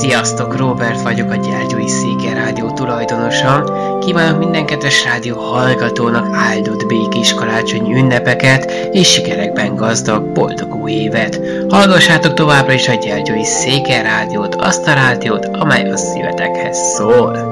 Sziasztok, Robert vagyok, a Gyergyói Széke Rádió tulajdonosa. Kívánok minden kedves rádió hallgatónak áldott békés karácsonyi ünnepeket és sikerekben gazdag, boldog új évet. Hallgassátok továbbra is a Gyergyói Széke Rádiót, azt a rádiót, amely a szívetekhez szól.